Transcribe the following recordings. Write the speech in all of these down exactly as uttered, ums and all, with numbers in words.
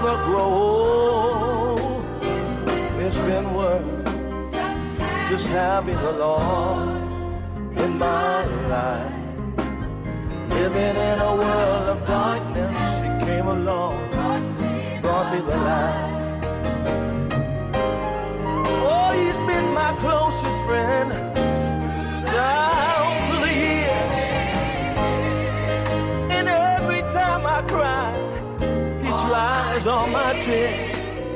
never grow old. It's been worth just having the Lord in my life. Living in a world of darkness, He came along, brought me the light. Oh, He's been my closest friend down through the years. And every time I cry, He dries all my tears.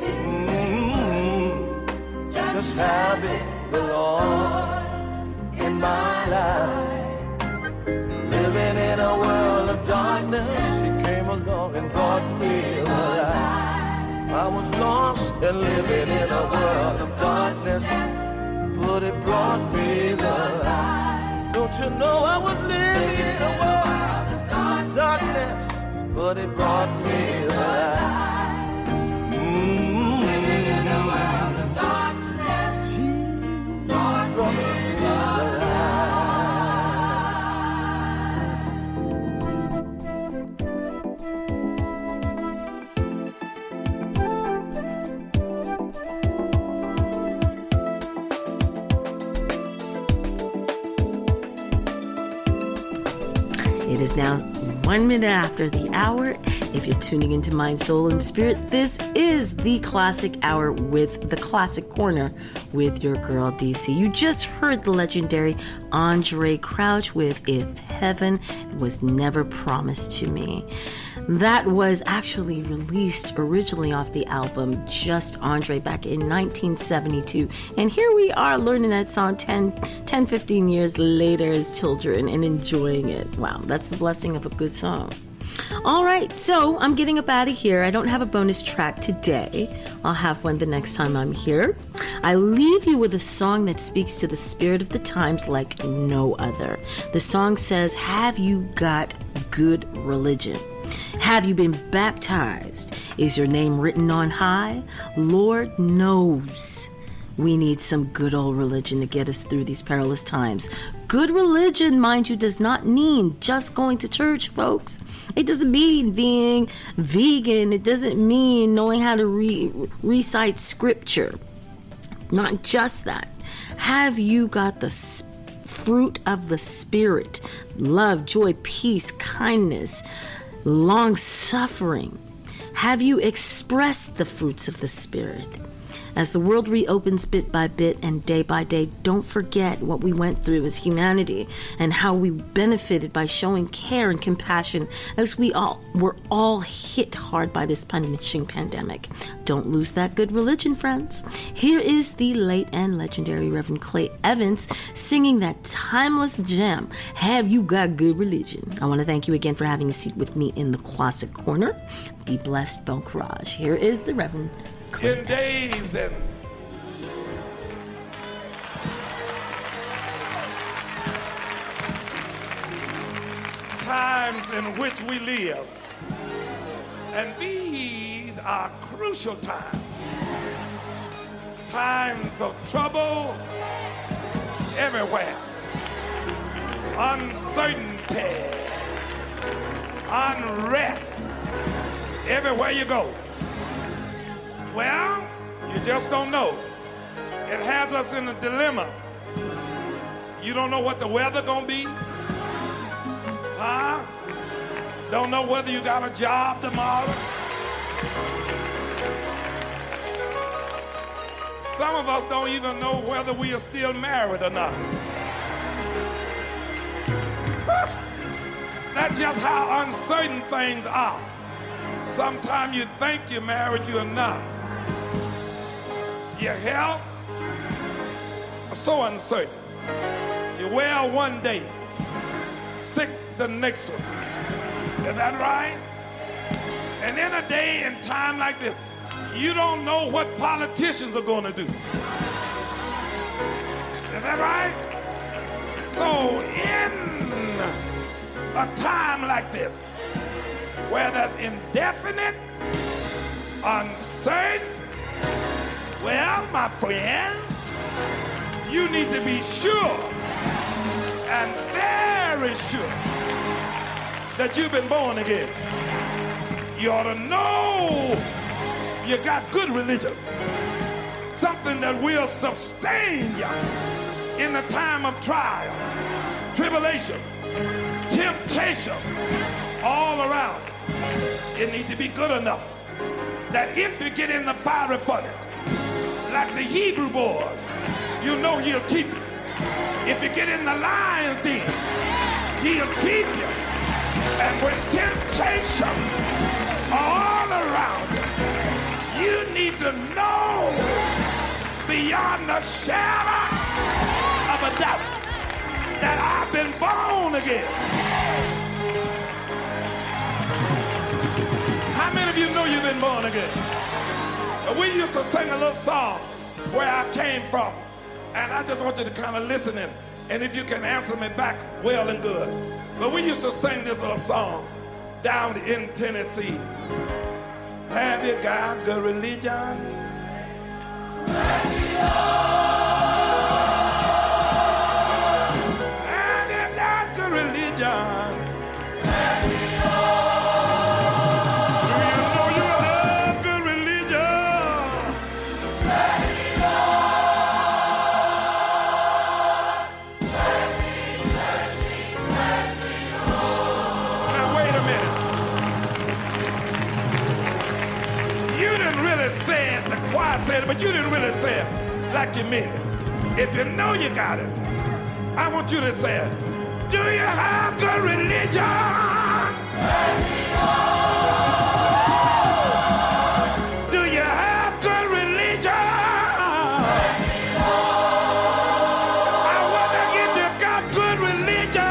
Mm-hmm. Just having the Lord in my life. Living in a world of darkness, He came along and brought me the light. I was lost and living in a world of darkness, but He brought me the light. Don't you know I was living in a world of darkness, but He brought me the light. Mm-hmm. Living in a world of darkness, Jesus brought me the light. It is now one minute after the hour. If you're tuning into Mind, Soul, and Spirit, this is the Classic Hour with the Classic Corner with your girl D C. You just heard the legendary Andraé Crouch with If Heaven Was Never Promised to Me. That was actually released originally off the album Just Andre back in nineteen seventy-two. And here we are learning that song ten, ten, fifteen years later as children and enjoying it. Wow, that's the blessing of a good song. All right, so I'm getting up out of here. I don't have a bonus track today. I'll have one the next time I'm here. I leave you with a song that speaks to the spirit of the times like no other. The song says, "Have you got good religion? Have you been baptized? Is your name written on high? Lord knows we need some good old religion to get us through these perilous times." Good religion, mind you, does not mean just going to church, folks. It doesn't mean being vegan. It doesn't mean knowing how to re- recite scripture. Not just that. Have you got the sp- fruit of the Spirit? Love, joy, peace, kindness, long-suffering. Have you expressed the fruits of the Spirit? As the world reopens bit by bit and day by day, don't forget what we went through as humanity and how we benefited by showing care and compassion as we all were all hit hard by this punishing pandemic. Don't lose that good religion, friends. Here is the late and legendary Reverend Clay Evans singing that timeless gem, "Have You Got Good Religion?" I want to thank you again for having a seat with me in the Classic Corner. Be blessed, Bon Courage. Here is the Reverend Clay in days and times in which we live, and these are crucial times, times of trouble everywhere, uncertainties, unrest everywhere you go. Well, you just don't know. It has us in a dilemma. You don't know what the weather gonna be. Huh? Don't know whether you got a job tomorrow. Some of us don't even know whether we are still married or not. That's just how uncertain things are. Sometimes you think you're married, you're not. Your health is so uncertain. You're well one day, sick the next one. Is that right? And in a day and time like this, you don't know what politicians are going to do. Is that right? So in a time like this, where there's indefinite, uncertain, well, my friends, you need to be sure and very sure that you've been born again. You ought to know you got good religion, something that will sustain you in the time of trial, tribulation, temptation, all around. It needs to be good enough that if you get in the fiery furnace, like the Hebrew boy, you know he'll keep you. If you get in the lion's den, he'll keep you. And when temptation all around you, you need to know beyond the shadow of a doubt that I've been born again. How many of you know you've been born again? We used to sing a little song where I came from, and I just want you to kind of listen in. And if you can answer me back, well and good. But we used to sing this little song down in Tennessee. Have you got the religion? Have you got the religion? Say it, the choir said it, but you didn't really say it like you mean it. If you know you got it, I want you to say it. Do you have good religion? Do you have good religion? I wonder if you got good religion.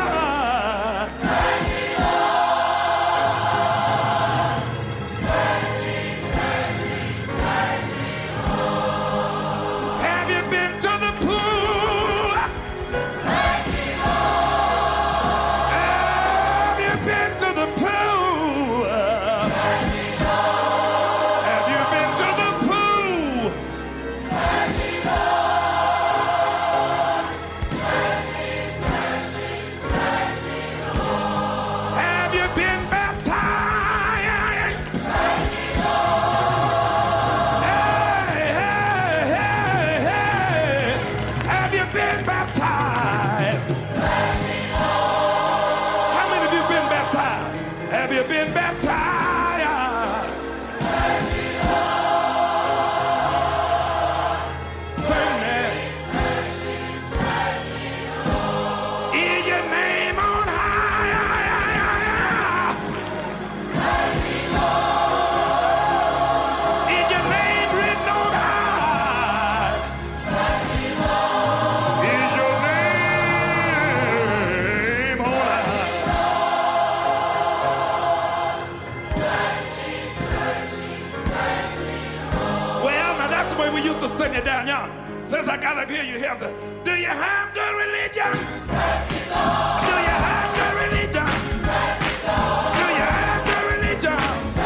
Sing it down, y'all. Since I got up here, you have to. Do you have good religion? Do you have good religion? Do you have good religion?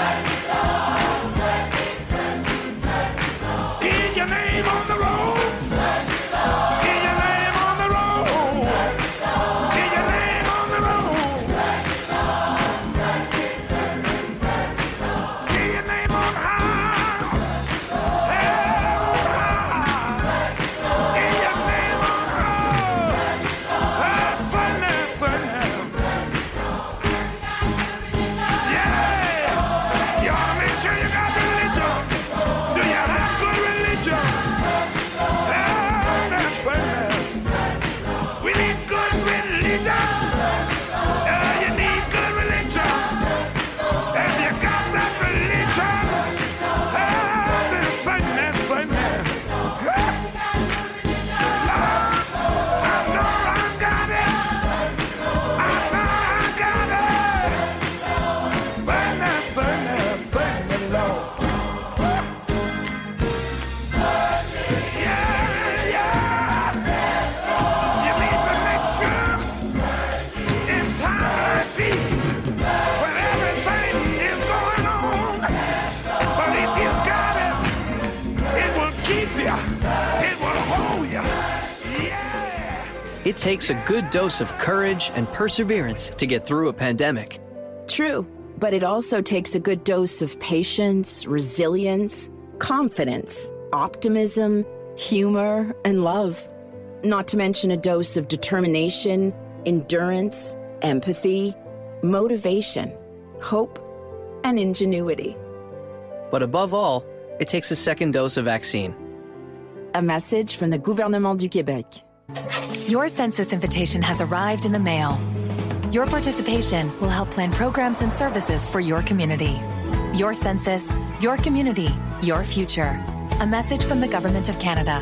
Is your name on the roll? Is your name on the roll? Is your name on the roll? Is your name on high? It takes a good dose of courage and perseverance to get through a pandemic. True, but it also takes a good dose of patience, resilience, confidence, optimism, humor, and love. Not to mention a dose of determination, endurance, empathy, motivation, hope, and ingenuity. But above all, it takes a second dose of vaccine. A message from the Gouvernement du Québec. Your census invitation has arrived in the mail. Your participation will help plan programs and services for your community. Your census, your community, your future. A message from the Government of Canada.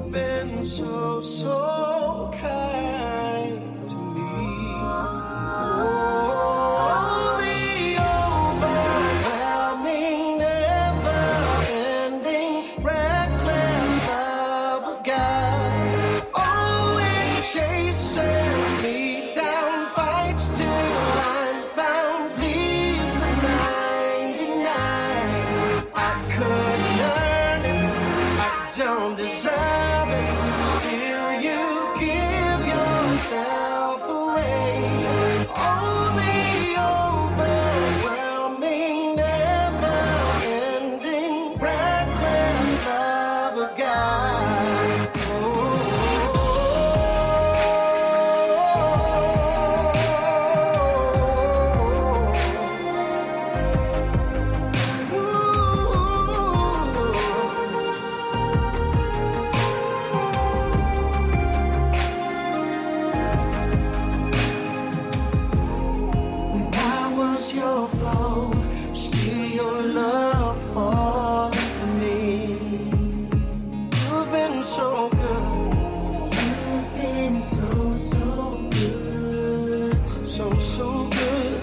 You've been so, so kind to me. Oh, the overwhelming, never-ending, reckless love of God. Oh, it chases me down, fights till I'm found, leaves a ninety-nine. I could earn it, I don't deserve it. Still, you give yourself away. Oh, the overwhelming, never-ending, reckless love of God. When I was your foe, still your love fought for me. You've been so good. You've been so, so good. So, so good.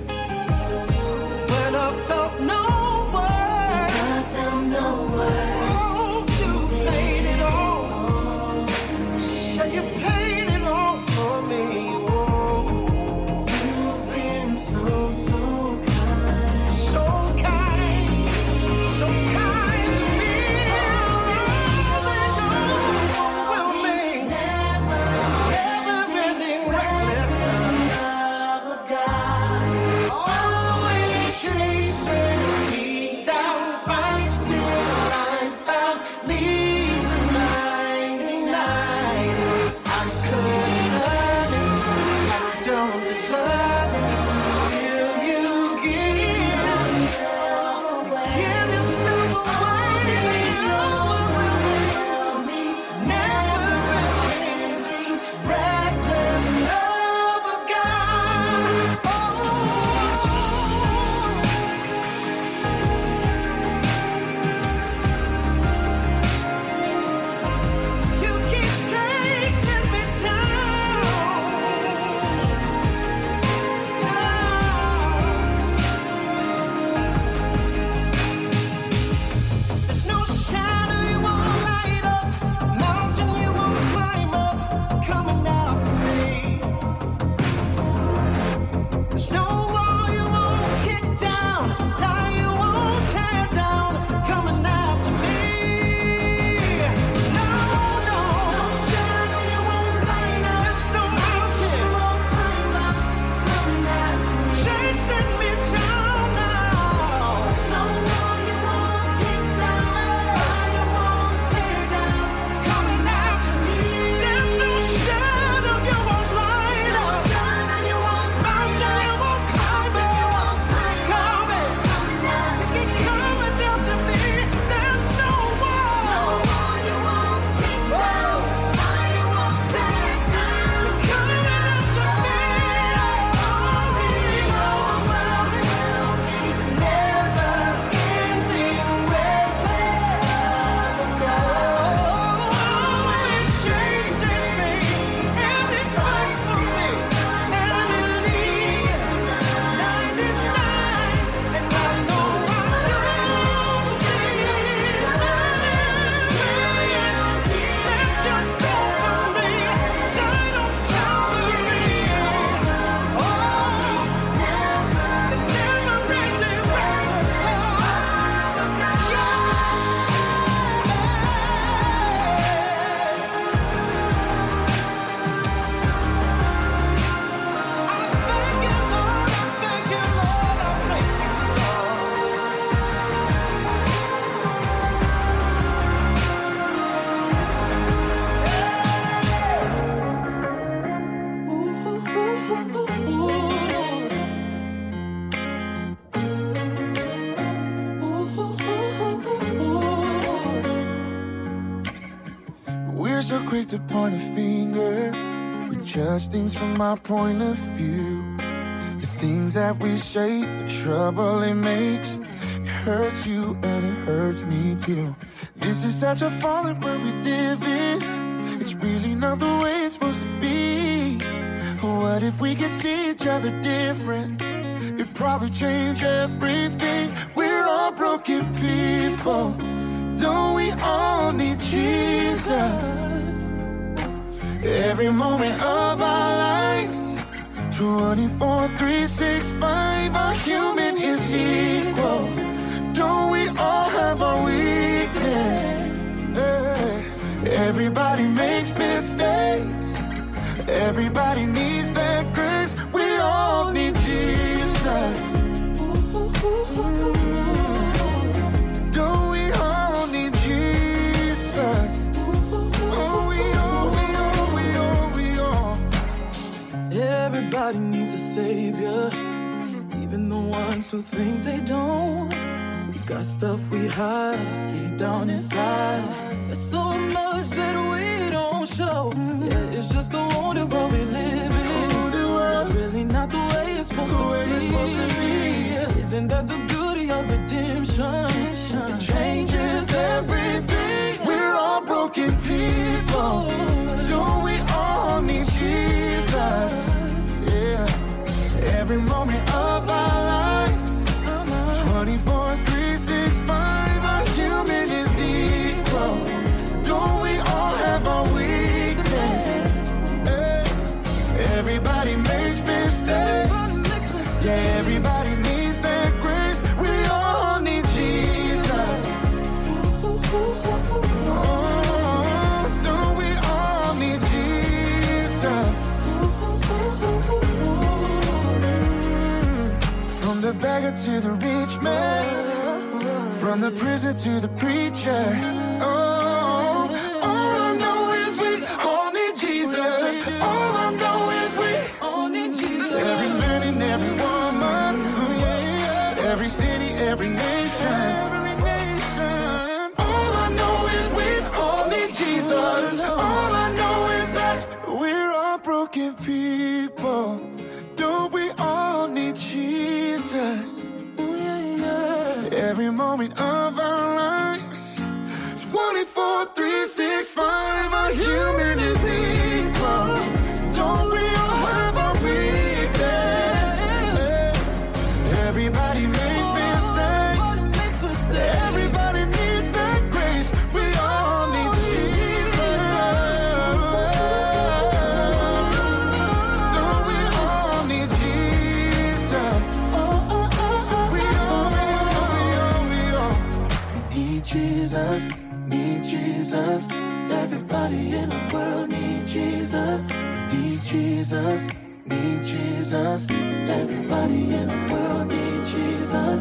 When I felt no word. I felt no word. Oh, you paid it all. Said you paid it all for me. Oh, you've been so, so kind. So kind. So kind to me. Overwhelming, never-ending, reckless love of God. Always chasing me down, fights till I'm found, leaves a ninety-nine. I couldn't earn it, I don't deserve it. Still, you give give yourself away. Overwhelming, never-ending, reckless love of God. Oh. You keep chasing me down, down. There's no shadow you won't light up, mountain you won't climb up, coming after me. There's no wall you won't kick down, lie you won't tear down, coming after me. No, no, no shadow you won't light up, there's no mountain you won't climb up, coming after me. Chasing me down now. There's no wall you won't kick down, lie you won't tear down, coming after me. There's no shadow you won't light up, mountain you won't climb up, coming, coming after me. Coming after me. There's no wall you won't kick down, lie you won't tear down, coming after me. Overwhelming, never-ending, reckless love of God. It chases me and it fights for me and it leaves ninety-nine, and I know I don't deserve it. Left yourself for me, died on Calvary. Oh, the never-ending, reckless love of God. Thank you, Lord. Thank you, Lord. I thank you, We're so quick to point a finger. We judge things from our point of view. The things that we say, the trouble it makes. It hurts you and it hurts me too. This is such a fallen world we live in. could see each other different, it'd probably change everything. We're all broken people. Don't we all need Jesus? Every moment of our lives, twenty-four, three, six, five, our human is equal. Don't we all have our weakness? Hey. Everybody makes mistakes. Everybody needs that grace. We all need Jesus. Don't we all need Jesus? Oh, we all, we all, we all, we all. Everybody needs a savior, even the ones who think they don't. We got stuff we hide deep down inside. There's so much that we don't show. Yeah, it's just a wounded world we live in. It's really not the way it's supposed to be. Yeah, isn't that the beauty of redemption? It changes everything. We're all broken people. Don't we all need Jesus? Yeah. Every moment of our lives, twenty-four, three, six, five, our human is equal. Don't we all have our weakness? Hey. Everybody makes mistakes. Yeah, everybody needs that grace. We all need Jesus. Oh, don't we all need Jesus? From the beggar to the rich man, from the prison to the preacher. Oh, all I know is we all need Jesus. All I know is we all need Jesus. Every man and every woman, oh yeah, yeah. Every city, every nation, every nation. All I know is we all need Jesus. All I know is that we're all broken people. Don't we all need Jesus? Oh yeah, yeah. Every moment of our lives, twenty-four, three, six, five, our human is equal. Don't we all have our weakness? Everybody makes mistakes. Everybody needs that grace. We all need Jesus. Don't we all need Jesus? We all, we all, we all, we all need Jesus. Need Jesus. Everybody in the world need Jesus. Need Jesus. Need Jesus. Everybody in the world need Jesus.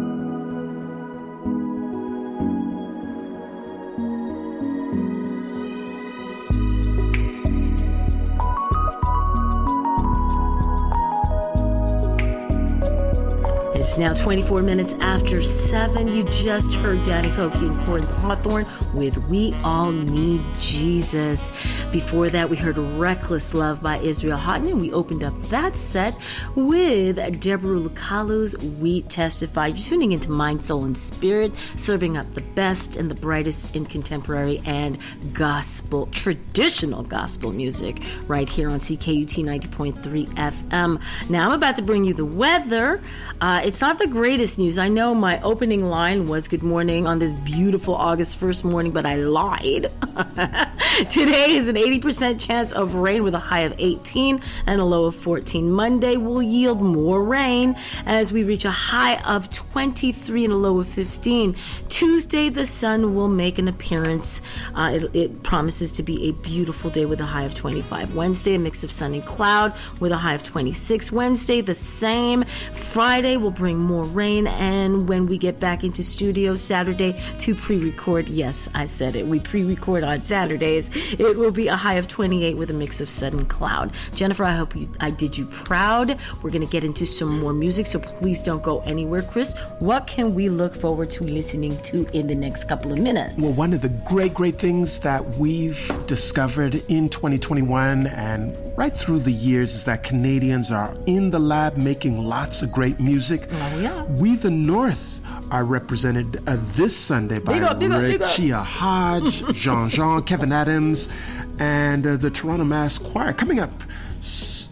It's now twenty-four minutes after seven. You just heard Danny Koki and Corin Hawthorne with We All Need Jesus. Before that, we heard Reckless Love by Israel Houghton, and we opened up that set with Deborah Lucalu's We Testify. You're tuning into Mind, Soul, and Spirit, serving up the best and the brightest in contemporary and gospel, traditional gospel music, right here on C K U T ninety point three F M. Now, I'm about to bring you the weather. Uh, it's not the greatest news. I know my opening line was good morning on this beautiful August first morning, but I lied. Today is an eighty percent chance of rain with a high of eighteen and a low of fourteen. Monday will yield more rain as we reach a high of twenty-three and a low of fifteen. Tuesday, the sun will make an appearance. Uh, it, it promises to be a beautiful day with a high of twenty-five. Wednesday, a mix of sun and cloud with a high of twenty-six. Wednesday, the same. Friday will bring more rain, and when we get back into studio Saturday to pre-record, yes, I said it, we pre-record on Saturdays, it will be a high of twenty-eight with a mix of sun and cloud. Jennifer, I hope you, I did you proud. We're going to get into some more music, so please don't go anywhere. Chris, what can we look forward to listening to in the next couple of minutes? Well, one of the great, great things that we've discovered in twenty twenty-one and right through the years is that Canadians are in the lab making lots of great music. Oh, yeah. We the North are represented uh, this Sunday by big up, big up, big up. Rechia Hodge, Jean Jean, Kevin Adams, and uh, the Toronto Mass Choir. Coming up s-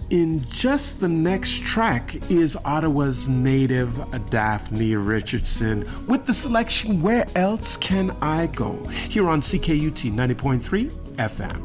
in just the next track is Ottawa's native Daphne Richardson with the selection Where Else Can I Go? Here on C K U T ninety point three F M.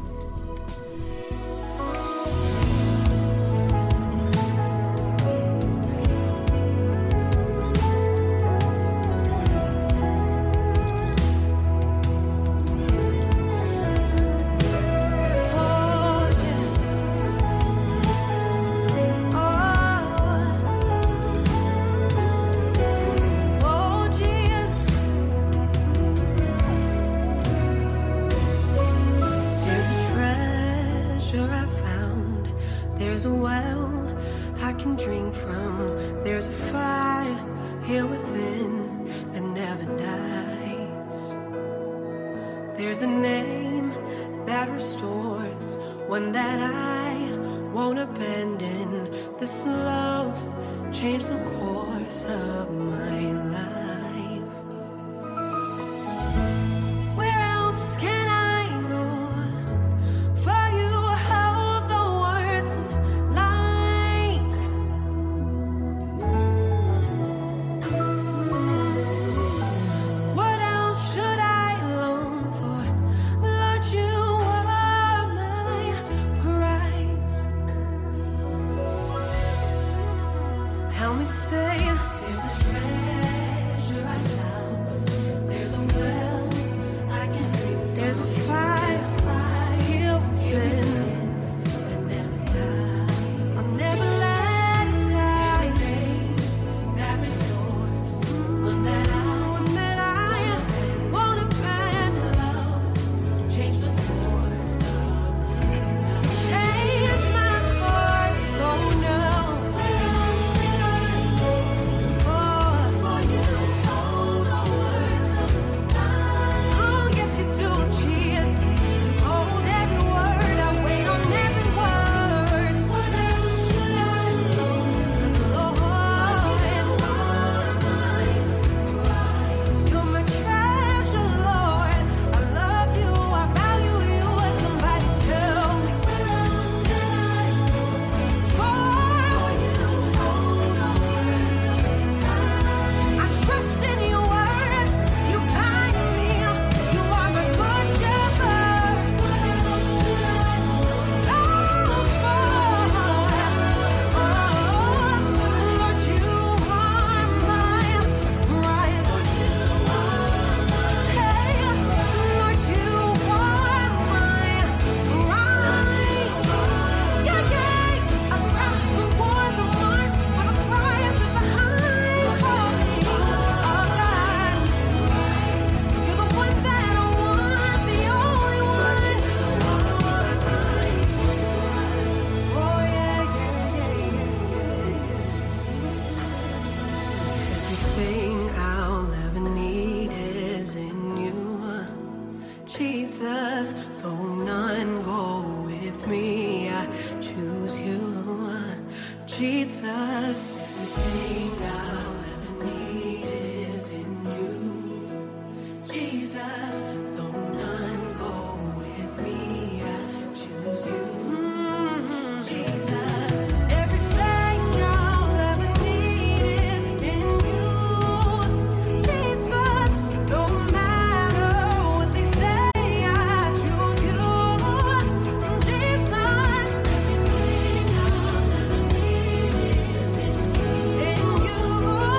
You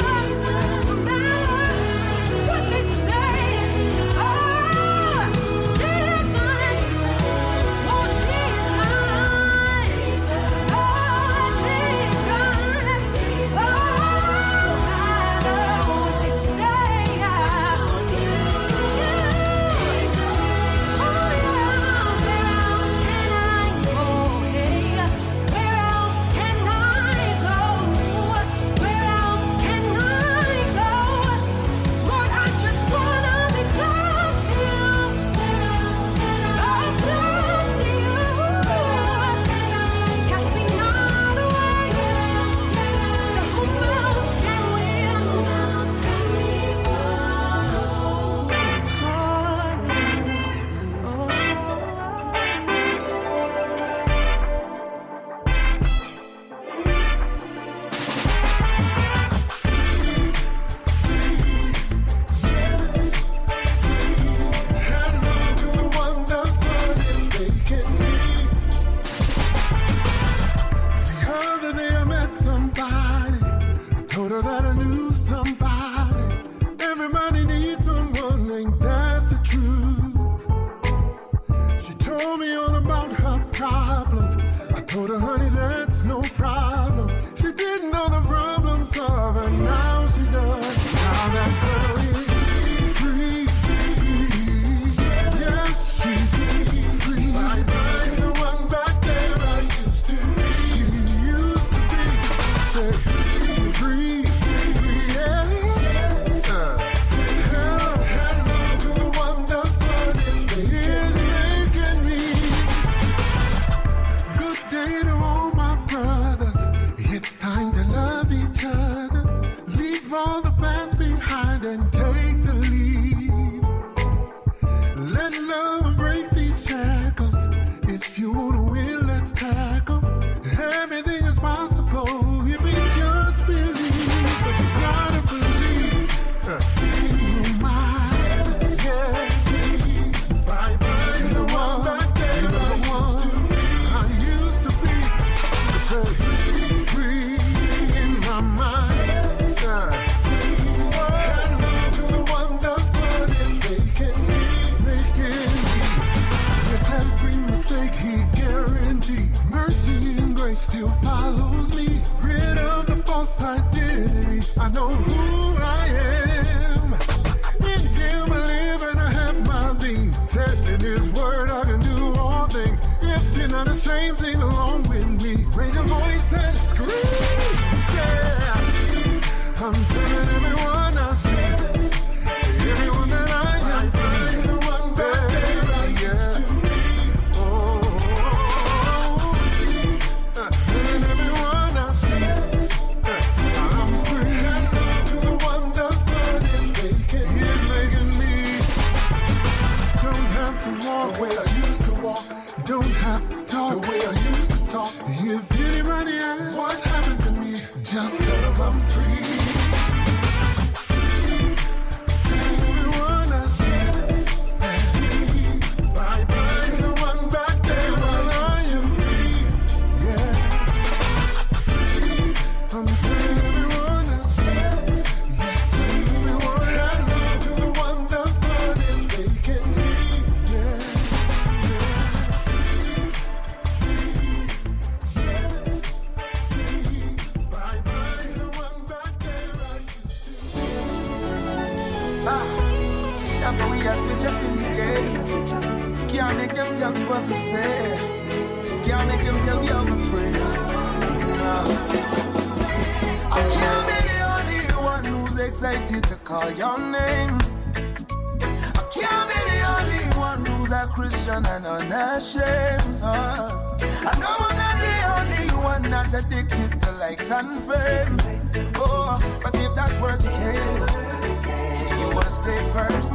She told me all about her problems. I told her, honey, that's no problem. She didn't know the problem solver. Now she does. Now that girl is free, free. Yes, she's free. The one back there I used to. She used to be. Say, free, free, yes. Uh, hello, hello to the one the sun is making me. Good day to all my brothers. It's time to love each other. Leave all the past behind and take the lead. Let love break these shackles. If you wanna win, let's tackle. Everything is possible if you just believe. But you gotta believe uh, in your mind. Yeah. Bye bye. You're the one back there. You're the one I used to be. Say, free in my mind. Uh, to the one the sun is making me, making me. With every mistake he guarantees, mercy and grace still follows me. Rid of the false identity, I know who I am. In him I live and I have my being. Said in his word I can do all things. If you're not ashamed, sing along with me. Raise your voice and scream. Yeah, I'm telling everyone I see, everyone that I am, the one back there I used to be. Oh, uh, telling everyone I see, uh, I'm free. To the one the sun is making, he's making me. Don't have to walk the way I used to walk. Don't have to talk the way I used to talk. If anybody asks what happened to me, just tell them I'm free. Everyone I see, bye bye to the one back there while I am free. Yeah, I'm telling everyone I see, yes, everyone I see, to the one the sun is making me. Yeah, bye bye to the one back there I used to. Ah, after we have switch up in the game, can't make them tell me what to say. Can't make them tell me how to pray. Nah. I can't be the only one who's excited to call your name. I can't be the only one who's a Christian and unashamed. Ah. I know I'm not the only one not addicted to likes and fame. Oh, but if that were the case, you will stay first.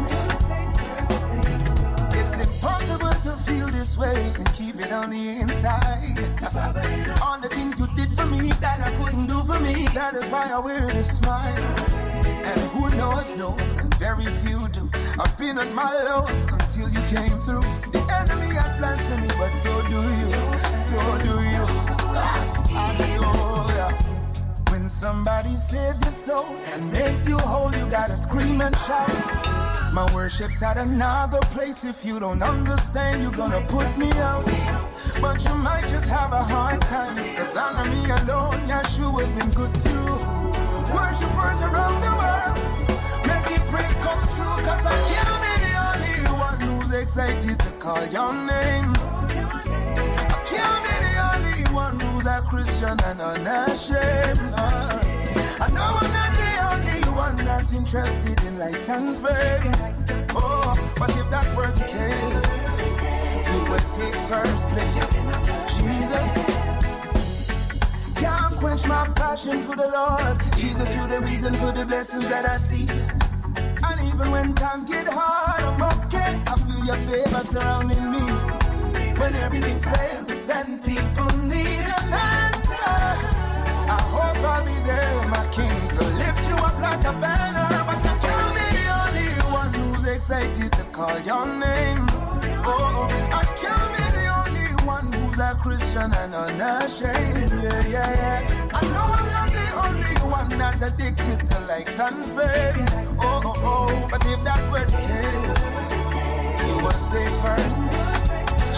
It's impossible to feel this way and keep it on the inside. All the things you did for me that I couldn't do for me, that is why I wear this smile. And who knows, knows, and very few do. I've been at my lows until you came through. The enemy had plans for me, but so do you, so do you. Hallelujah. When somebody saves your soul and makes you whole, you gotta scream and shout. My worship's at another place. If you don't understand, you're gonna put me out. But you might just have a hard time, cause under me alone, Yeshua's been good too. Worshippers around the world, make the praise come true, cause I can't be the only one who's excited to call your name. I can't be the only one who's a Christian and unashamed. I know I'm not the only one not interested in likes and fame. Oh, but if that were the case, you would take first place. Jesus, can't quench my passion for the Lord. Jesus, you're the reason for the blessings that I see. And even when times get hard, I'm okay. I feel your favor surrounding me. When everything fails and people need an answer, I hope I'll be there, my king, to lift you up like a banner. But you can't be the only one who's excited to call your name. Oh, I can't be the only one who's a Christian and unashamed. Yeah, yeah, yeah. I know I'm not the only one not addicted to likes and fame. Oh, oh, oh. But if that were the case, you will stay first.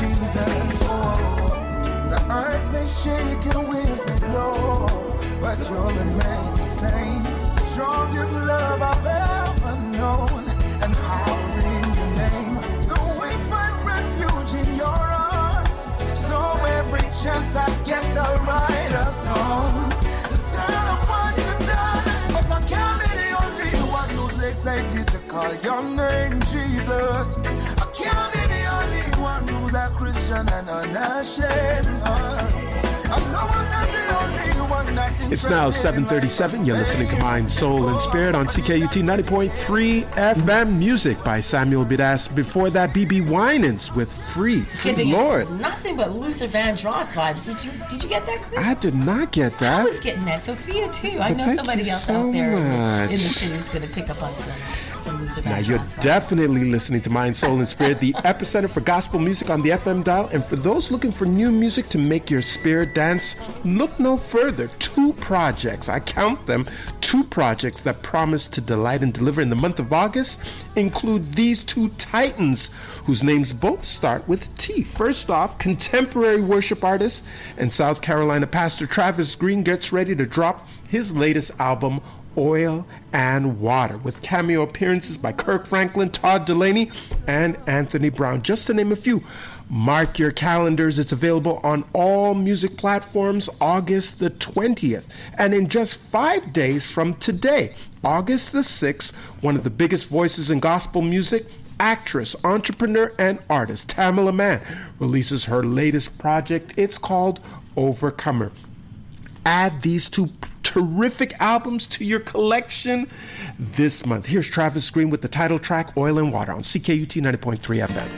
your name, Jesus. I can't be the only one who's a Christian and unashamed. I know I'm not the only one that's It's now seven thirty-seven. You're listening to Mind, Soul, and Spirit on C K U T ninety point three F M. Music by Samuel Bidas. Before that, B B Winans with Free, Free Giving Lord. us nothing but Luther Vandross vibes. Did you Did you get that, Chris? I did not get that. I was getting that. Sophia, too. I But know thank somebody you else so out there in the, in the much. city is going to pick up on some, some Luther Vandross Now, you're vibes. definitely listening to Mind, Soul, and Spirit, the epicenter for gospel music on the F M dial. And for those looking for new music to make your spirit dance, look no further. Two projects, I count them, two projects that promise to delight and deliver in the month of August include these two titans whose names both start with T. First off, contemporary worship artist and South Carolina pastor Travis Green gets ready to drop his latest album, Oil and Water, with cameo appearances by Kirk Franklin, Todd Dulaney, and Anthony Brown, just to name a few. Mark your calendars. It's available on all music platforms August the twentieth. And in just five days from today, August the sixth, one of the biggest voices in gospel music, actress, entrepreneur, and artist Tamela Mann releases her latest project. It's called Overcomer. Add these two terrific albums to your collection this month. Here's Travis Green with the title track Oil and Water on C K U T ninety point three F M.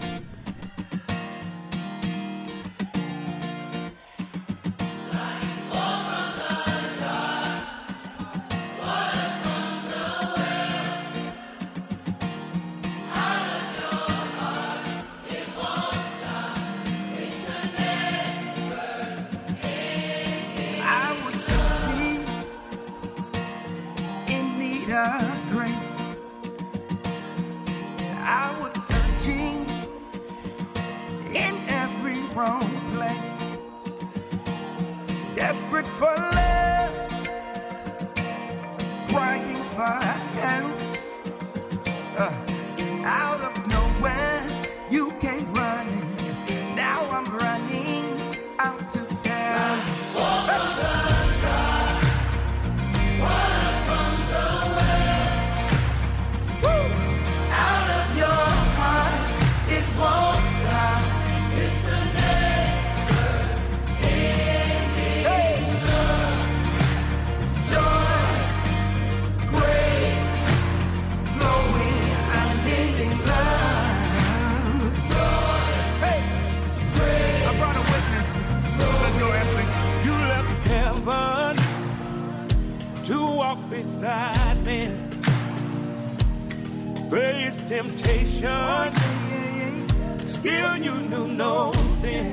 I was searching in need of grace. I was searching in every wrong place, desperate for love, crying for help. Uh, out of nowhere, you came running. Now I'm running out to town. Out of your heart, it won't stop. It's a never-ending love. Joy, grace, flowing, unending love. Joy, hey, grace. I brought a witness. Let's go, Anthony. You left heaven to walk beside me. Face temptation, still you knew no sin.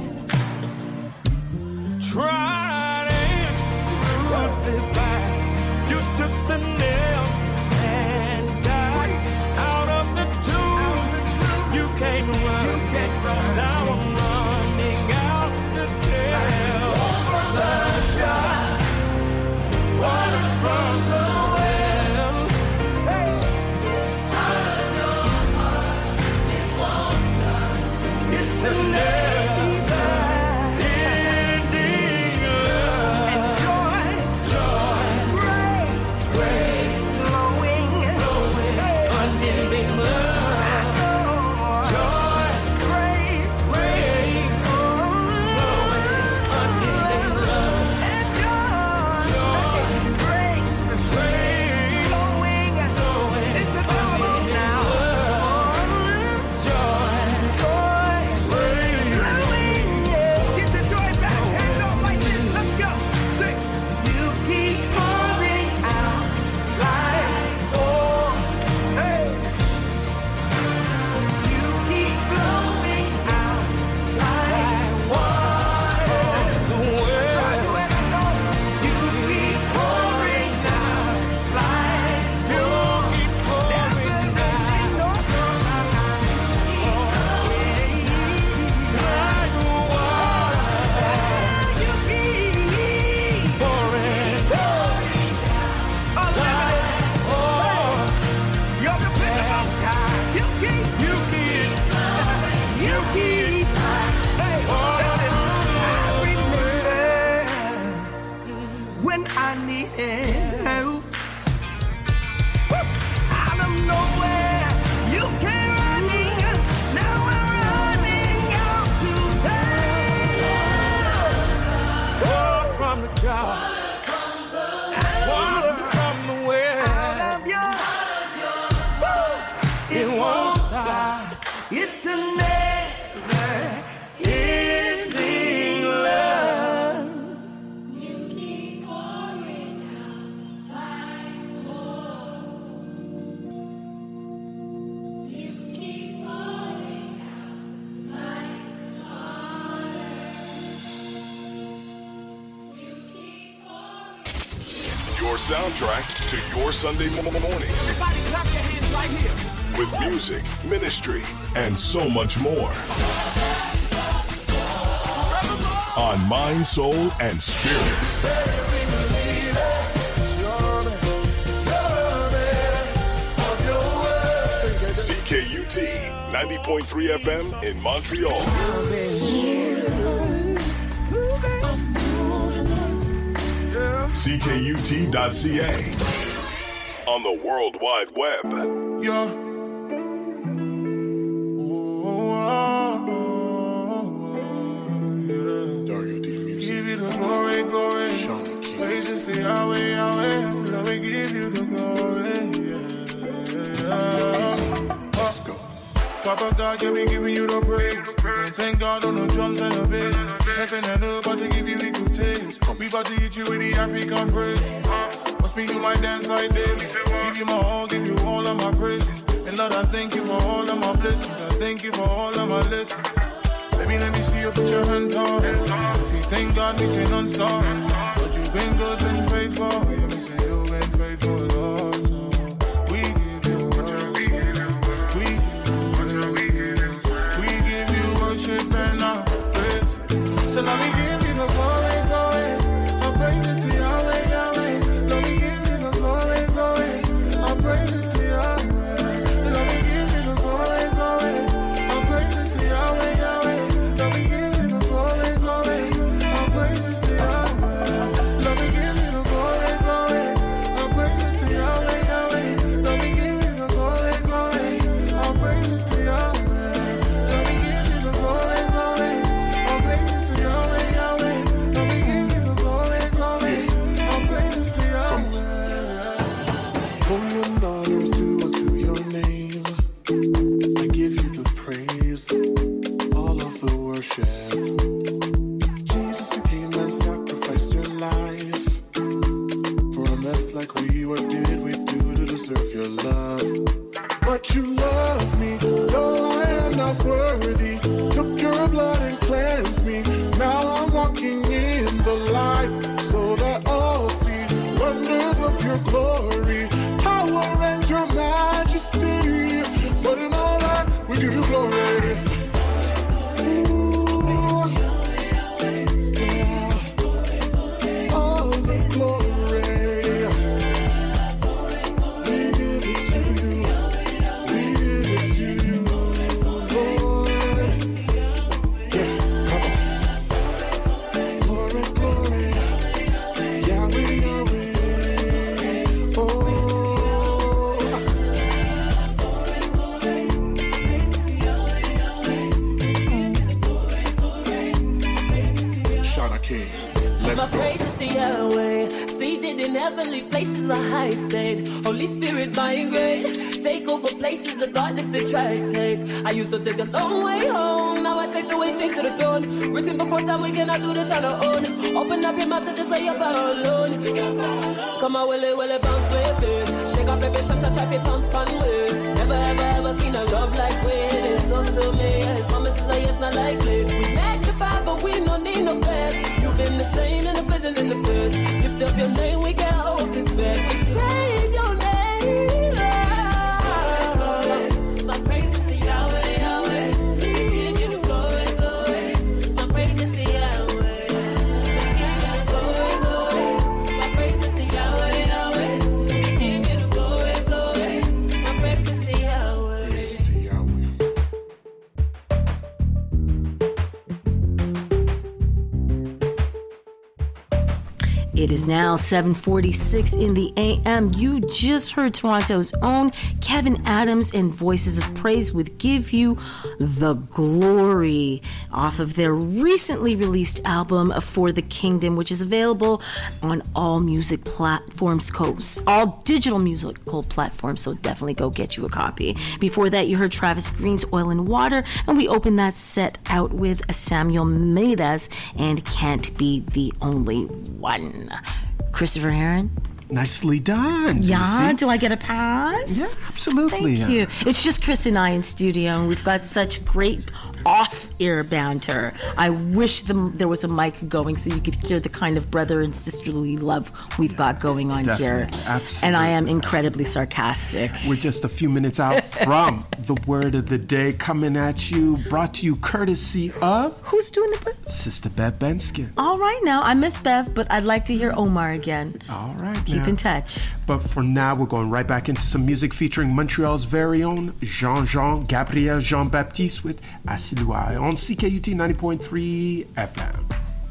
Tried and crucified, you took the nail and died. Out of the tomb, you came running. Now I'm running out to tell the child, water from the well. Hey. It's a never-ending love. And joy, joy, grace, grace, flowing, flowing, unending love. Joy, grace, grace, flowing, unending love. And joy, grace, grace, flowing, flowing. It's available now. Joy, joy, grace, your soundtrack to your Sunday mo- mornings. Everybody clap your hands right here. With music, ministry, and so much more. On Mind, Soul, and Spirit. C K U T ninety point three F M in Montreal. C K U T dot C A on the World Wide Web. Yeah. Dario D Music. Give you the glory, glory. Shawnee King. Praises to Yahweh, Yahweh. Lord, we give you the glory. Yeah. Let's go. Papa God, yeah, we giving you the praise. And thank God on the drums and the bass. Heaven and earth about to give you equal taste. We about to hit you with the African praise. Must be do my dance like David. Give you my all, give you all of my praises. And Lord, I thank you for all of my blessings. I thank you for all of my lessons. Baby, let me see you put your hands up. If you thank God, we say non-stop. But you've been good, been faithful. Yeah, me say you've been faithful, Lord. So we give you worship. We give you We give you worship and our praise. So let me give you the glory, glory. Our praises to Yahweh, Yahweh. Let me give you the glory, glory. Our praises to Yahweh. Let me give you the glory, glory. Our praises to Yahweh, Yahweh. Let me give you the glory, glory. Our praises to Yahweh. Let me give you the glory, glory. Our praises to Yahweh, Yahweh. Let me give you the glory, glory. Our praises to Yahweh. Let me give you the glory, glory. Our praises to Yahweh, Yahweh. Let me give you the glory, glory. Our praises to Yahweh. Glory and honor is due unto your name. I give you the praise, all of the worship. Jesus, you came and sacrificed your life for a mess like we. What did we do to deserve your love? But you love me, though I am not worthy. Took your blood and cleansed me. Now I'm walking in the light, so that all see wonders of your glory, power and your majesty. But in all that, we give you glory. Ooh, yeah. All the glory. We give it to you. We give it to you, Lord. Yeah, come on. Glory, glory. Yahweh, Yahweh. Oh. Shauna King. Let's My go. praises to Yahweh, seated in heavenly places, a high state. Holy Spirit, migrate, take over places the darkness they try to take. I used to take the long way home, now I take the way straight to the throne. Written before time, we cannot do this on our own. Open up your mouth to declare your power alone. Come on, willy, willy, bounce with it. Shake off every shot, shot, traffic, bounce, pan with. Never, ever, ever seen a love like we. They talk to me, his promises are yes, not likely. We magnify, but we don't need no class. You've been the same in the prison in the past. Lift up your name, we can't hold this back. We praise your name. My praises to Yahweh, Yahweh. We give you the glory, glory. My praises to Yahweh. We give you the glory, glory. My praises to Yahweh, Yahweh. We give you the glory, glory. My praises to Yahweh. Praises to Yahweh. It is now seven forty-six in the A M. You just heard Toronto's own Kevin Adams and Voices of Praise with Give You the Glory off of their recently released album For the Kingdom, which is available on all music platforms, all digital musical platforms, so definitely go get you a copy. Before that, you heard Travis Green's Oil and Water, and we opened that set out with Samuel Medas and Can't Be the Only One. Christopher Heron? Nicely done. Yeah, Lucy. do I get a pass? Yeah, absolutely. Thank you. It's just Chris and I in studio, and we've got such great off-air banter. I wish the, there was a mic going so you could hear the kind of brother and sisterly love we've got going on here. Absolutely. And I am incredibly sarcastic. We're just a few minutes out from the word of the day coming at you, brought to you courtesy of... Who's doing the... Sister Bev Benskin. All right now, I miss Bev, but I'd like to hear Omar again. All right Keep now. in touch. But for now, we're going right back into some music featuring Montreal's very own Jean-Jean Gabriel Jean-Baptiste with Asiloa on C K U T ninety point three F M.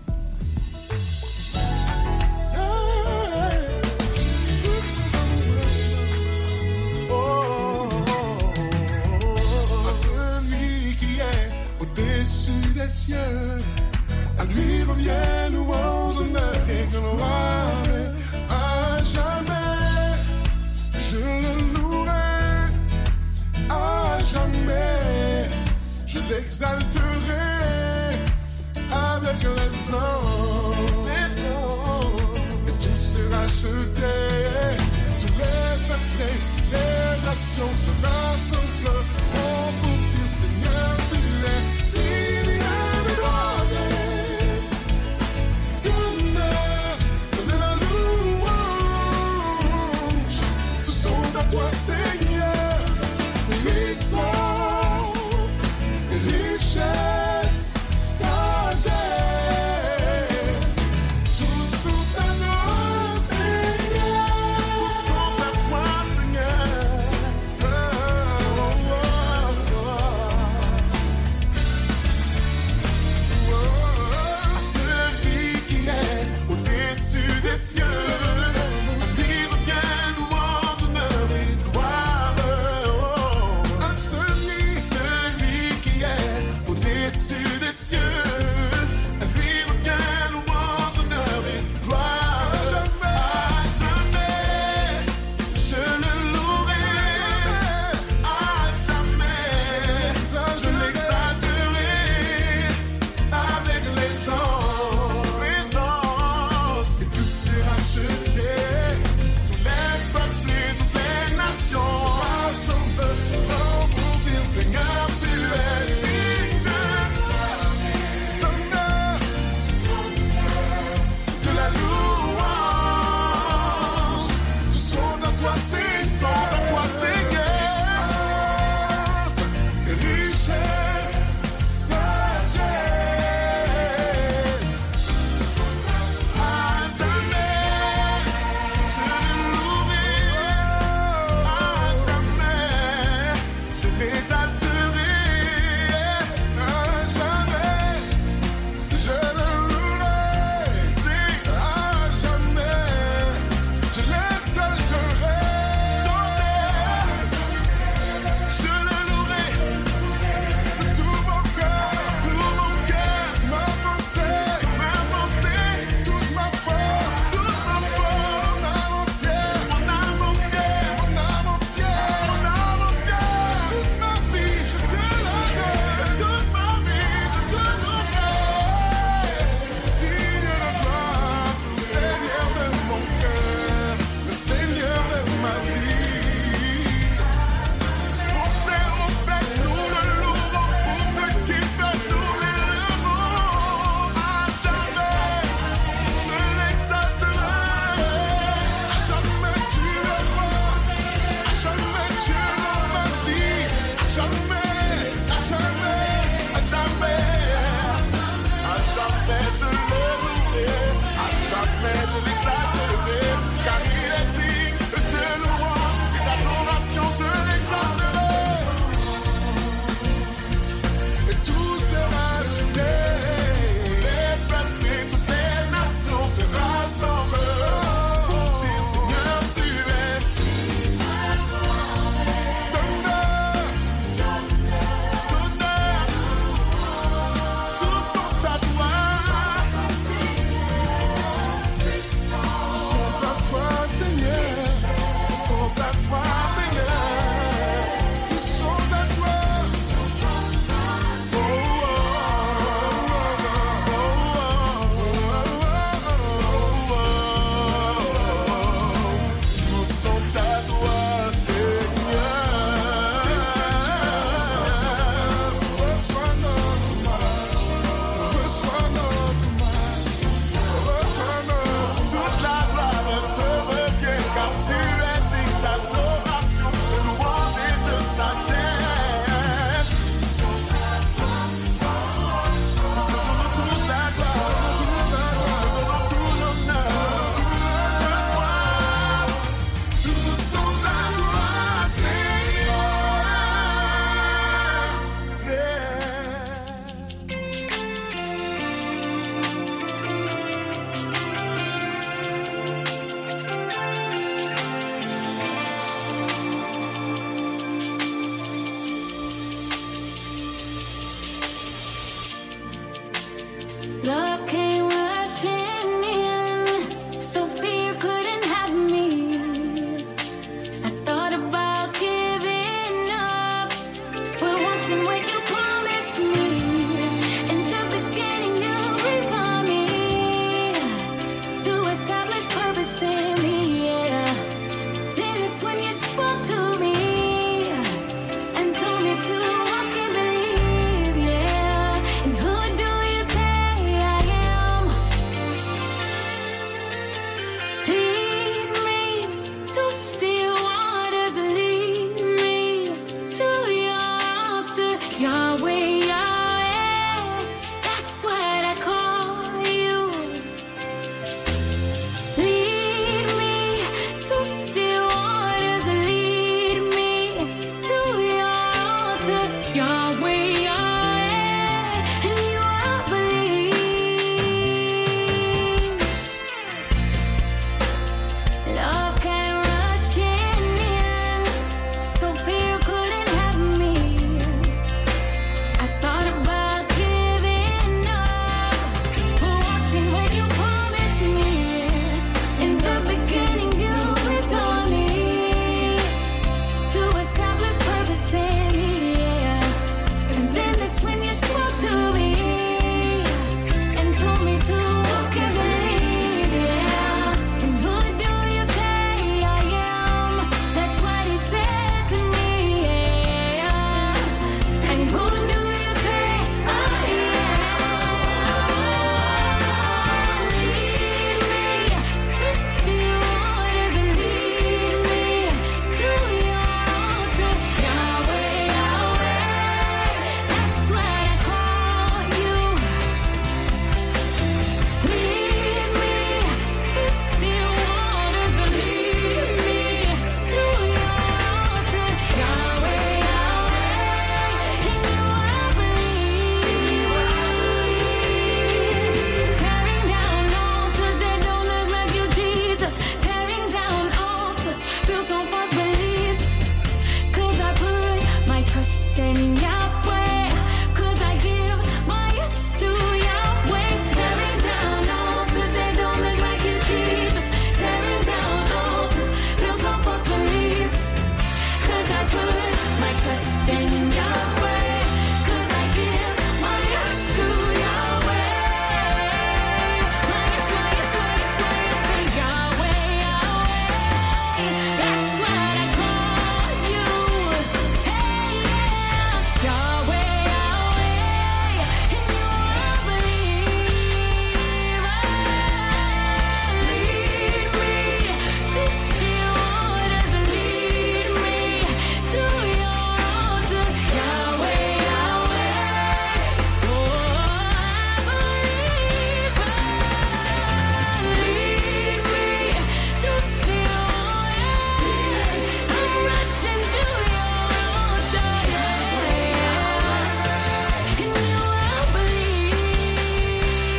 Celui qui est au-dessus des cieux, à lui revient louange, honneur et gloire. À jamais, je le louerai. À jamais, je l'exalterai avec les anges. Et tout sera acheté, tous les peuples, toutes les nations se rassembleront pour dire Seigneur, tu es digne de gloire. D'honneur, de la louange, tous sont à toi Seigneur. Puissance, richesse, sagesse, tous sont à toi Seigneur. Tous sont à toi Seigneur. Oh, oh, oh, oh. Oh, à celui qui est au-dessus des cieux, à lui revient louange, honneur et gloire. Oh, à celui, celui qui est au-dessus des cieux, à lui revient louange, honneur et gloire. À jamais, je le louerai. À jamais, je l'exalterai avec les anges, les anges. Et tout sera acheté, tous les peuples et toutes les nations se rassembleront pour dire Seigneur, tu es digne de gloire. Love came rushing in, so fear couldn't have me. I thought about giving up, but walked in when you promised me. In the beginning, you redeemed me to establish purpose in me. Yeah. Then it's when you spoke to me and told me to walk and believe. Yeah. And who do you say I am? Lead me to still waters, lead me to your altar, Yahweh, Yahweh. That's what I call you. Lead me to still waters, lead me to your altar, Yahweh, Yahweh. And you I believe. Love came rushing in, so fear couldn't have me. I thought about giving up, but walked in when you promised me. In the beginning, you redeemed me to establish purpose in me. Yeah. And then that's when you spoke to me and told me to walk and believe. Yeah. And who do you say I am? That's what he said to me. Yeah. And who do you say I am? Lead me to still waters and lead me to your altar, Yahweh, Yahweh. That's what I call you. Lead me to still waters and lead me to your altar, Yahweh, Yahweh. In you I believe. Tearing down altars that don't look like you, Jesus. Tearing down altars built on false beliefs. 'Cause I put my trust in Yahweh. 'Cause I give my yes to Yahweh. Tearing down altars that don't look like you, Jesus. Tearing down altars built on false beliefs. 'Cause I put my trust in Yahweh. 'Cause I give my yes to Yahweh. My yes, my yes, my yes, my yes to Yahweh, Yahweh. That's what I call you. Hey, yeah. Yahweh, Yahweh. In you I believe. Lead me to still waters, lead me to your altar, Yahweh, Yahweh. Oh, I believe. Lead me to still waters. I'm rushing to your altar, yeah. In you I believe.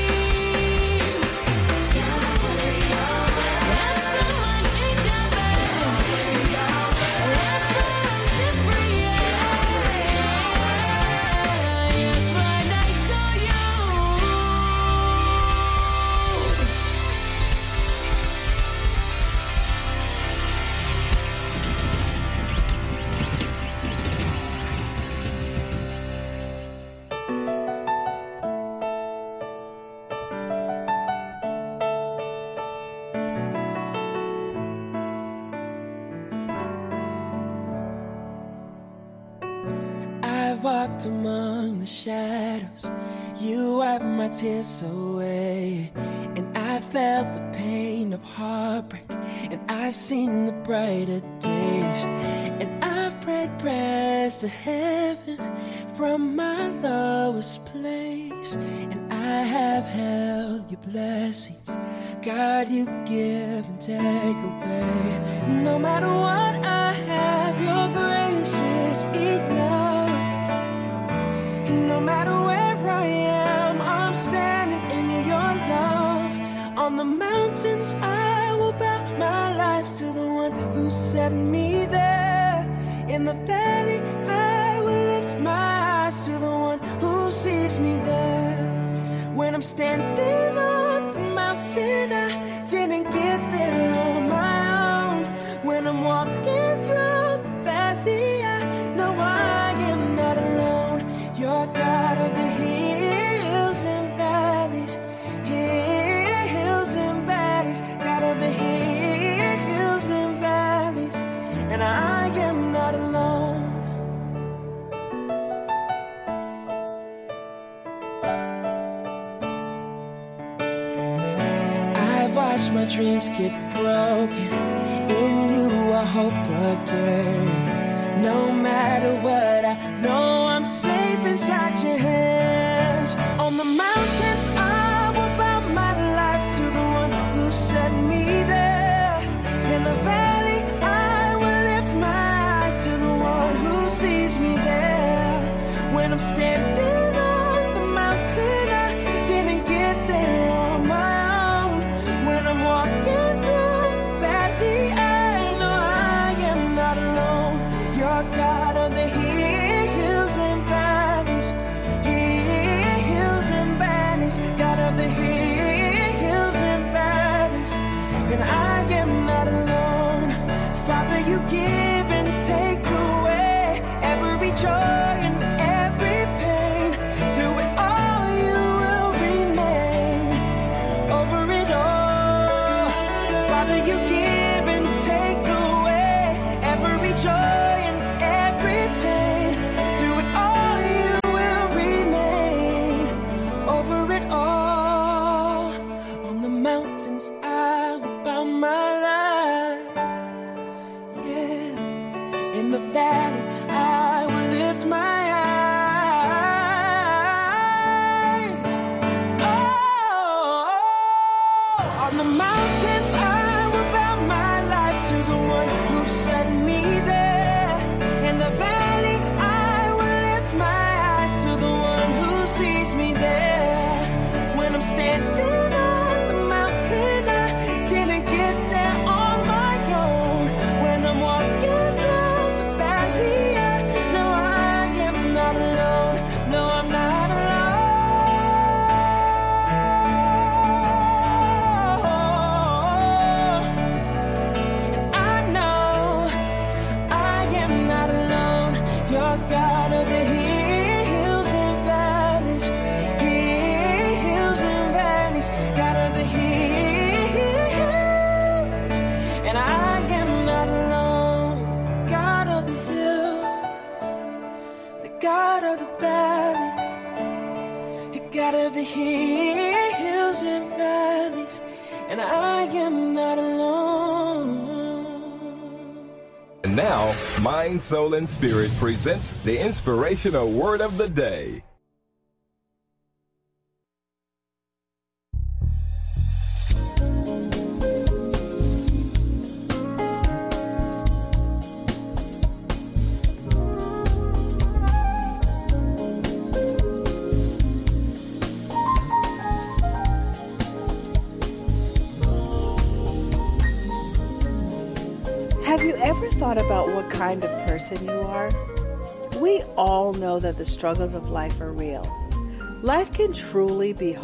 I've walked among the shadows, you wiped my tears away. And I felt the pain of heartbreak, and I've seen the brighter days. And I've prayed prayers to heaven from my lowest place. And I have held your blessings, God, you give and take away. No matter what I have, your grace is enough. And no matter where I am, I'm standing in your love. On the mountains I will bow my life to the one who set me there. In the valley I will lift my eyes to the one who sees me there. When I'm standing on the mountain, I didn't get there on my own. When I'm walking through the valley, I know I am not alone. You're God of the hills and valleys, hills and valleys, God of the hills and valleys, and I am not alone. I've watched my dreams get broken. In you I hope again. No matter what, I know I'm safe inside your hands. On the mountains I will bow my life to the one who set me there. In the valley I will lift my eyes to the one who sees me there. When I'm standing on the mountain, I didn't get there on my own. When I'm walking through the valley, I know I am not alone. You're God of the hills and valleys, hills and valleys, God of the hills and valleys, and I am not alone. Father, you give and take away every joy and every pain. Through it all, you will remain. Over it all, Father, you give and take away every joy and every pain. Through it all, you will remain. Over it all, on the mountains I will bow my life. Yeah, in the valley I will lift my eyes. Oh, on the mountains I will bow my life to the one who set me there. In the valley I will lift my eyes to the one who sees me there. When I'm standing on the mountain, I didn't get there on my own. When I'm walking through the valley, I know I am not alone. No, I'm not alone. And I know I am not alone. You're God of the hills and valleys, hills and valleys, God of the hills, and I am not alone. God of the hills, the God of the valleys, the God of the hills and valleys, and I am not alone. And now, Mind, Soul, and Spirit presents the inspirational word of the day. Have you ever thought about what kind of person you are? We all know that the struggles of life are real. Life can truly be